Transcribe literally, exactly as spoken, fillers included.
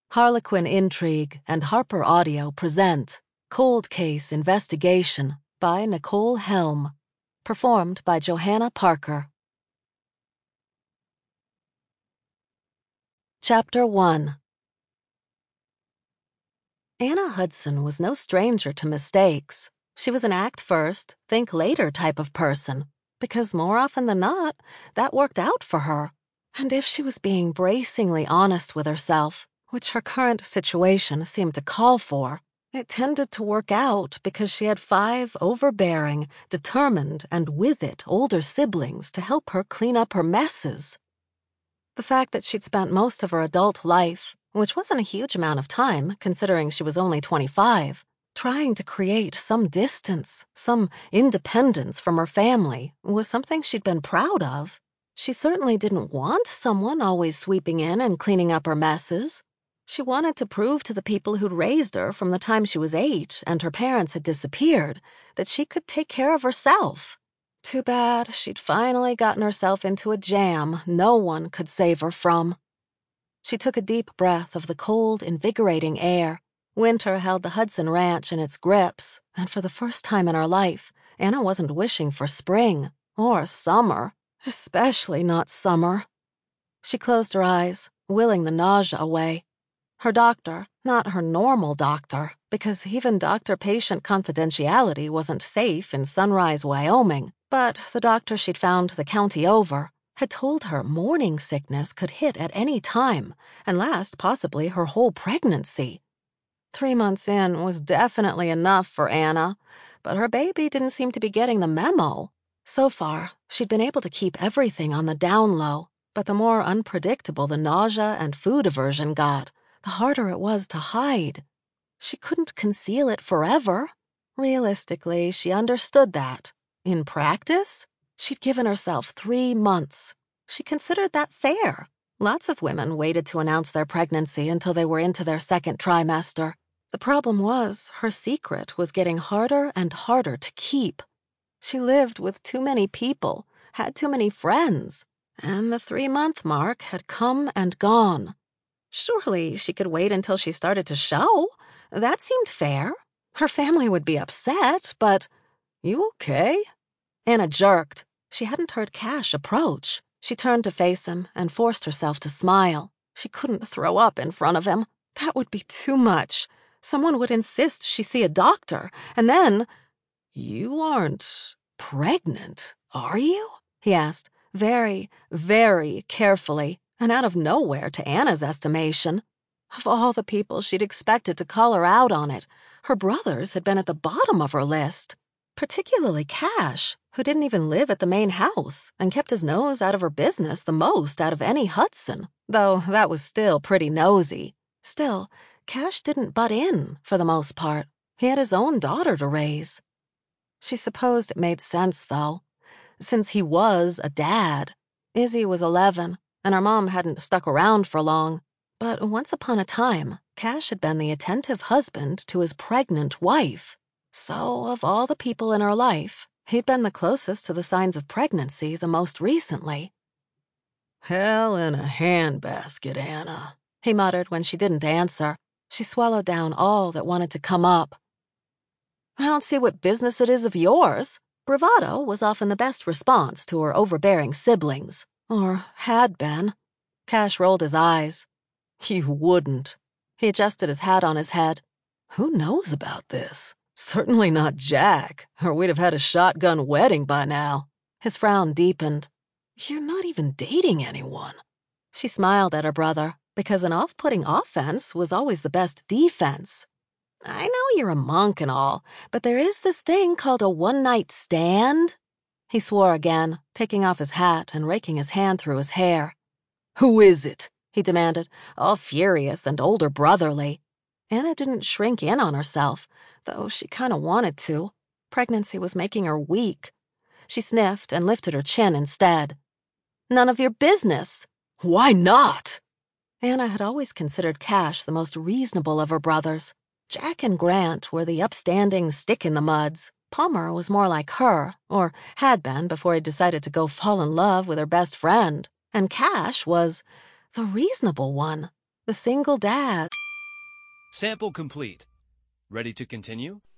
Harlequin Intrigue and Harper Audio present Cold Case Investigation by Nicole Helm, performed by Johanna Parker. Chapter one. Anna Hudson was no stranger to mistakes. She was an act first, think later type of person, because more often than not, that worked out for her. And if she was being bracingly honest with herself, which her current situation seemed to call for, it tended to work out because she had five overbearing, determined, and with it older siblings to help her clean up her messes. The fact that she'd spent most of her adult life, which wasn't a huge amount of time considering she was only twenty-five, trying to create some distance, some independence from her family, was something she'd been proud of. She certainly didn't want someone always sweeping in and cleaning up her messes. She wanted to prove to the people who'd raised her from the time she was eight and her parents had disappeared that she could take care of herself. Too bad she'd finally gotten herself into a jam no one could save her from. She took a deep breath of the cold, invigorating air. Winter held the Hudson Ranch in its grips, and for the first time in her life, Anna wasn't wishing for spring or summer, especially not summer. She closed her eyes, willing the nausea away. Her doctor, not her normal doctor, because even doctor-patient confidentiality wasn't safe in Sunrise, Wyoming, but the doctor she'd found the county over, had told her morning sickness could hit at any time and last possibly her whole pregnancy. Three months in was definitely enough for Anna, but her baby didn't seem to be getting the memo. So far, she'd been able to keep everything on the down low, but the more unpredictable the nausea and food aversion got, the harder it was to hide. She couldn't conceal it forever. Realistically, she understood that. In practice, she'd given herself three months. She considered that fair. Lots of women waited to announce their pregnancy until they were into their second trimester. The problem was, her secret was getting harder and harder to keep. She lived with too many people, had too many friends, and the three-month mark had come and gone. Surely she could wait until she started to show. That seemed fair. Her family would be upset, but... You okay? Anna jerked. She hadn't heard Cash approach. She turned to face him and forced herself to smile. She couldn't throw up in front of him. That would be too much. Someone would insist she see a doctor, and then... You aren't pregnant, are you? He asked, very, very carefully, and out of nowhere to Anna's estimation. Of all the people she'd expected to call her out on it, her brothers had been at the bottom of her list. Particularly Cash, who didn't even live at the main house and kept his nose out of her business the most out of any Hudson, though that was still pretty nosy. Still, Cash didn't butt in, for the most part. He had his own daughter to raise. She supposed it made sense, though, since he was a dad. Izzy was eleven, and her mom hadn't stuck around for long. But once upon a time, Cash had been the attentive husband to his pregnant wife. So, of all the people in her life, he'd been the closest to the signs of pregnancy the most recently. Hell in a handbasket, Anna, he muttered when she didn't answer. She swallowed down all that wanted to come up. I don't see what business it is of yours. Bravado was often the best response to her overbearing siblings, or had been. Cash rolled his eyes. You wouldn't. He adjusted his hat on his head. Who knows about this? Certainly not Jack, or we'd have had a shotgun wedding by now. His frown deepened. You're not even dating anyone. She smiled at her brother, because an off-putting offense was always the best defense. I know you're a monk and all, but there is this thing called a one-night stand. He swore again, taking off his hat and raking his hand through his hair. Who is it? He demanded, all furious and older brotherly. Anna didn't shrink in on herself, though she kind of wanted to. Pregnancy was making her weak. She sniffed and lifted her chin instead. None of your business. Why not? Anna had always considered Cash the most reasonable of her brothers. Jack and Grant were the upstanding stick-in-the-muds. Palmer was more like her, or had been before he decided to go fall in love with her best friend. And Cash was the reasonable one, the single dad. Sample complete. Ready to continue?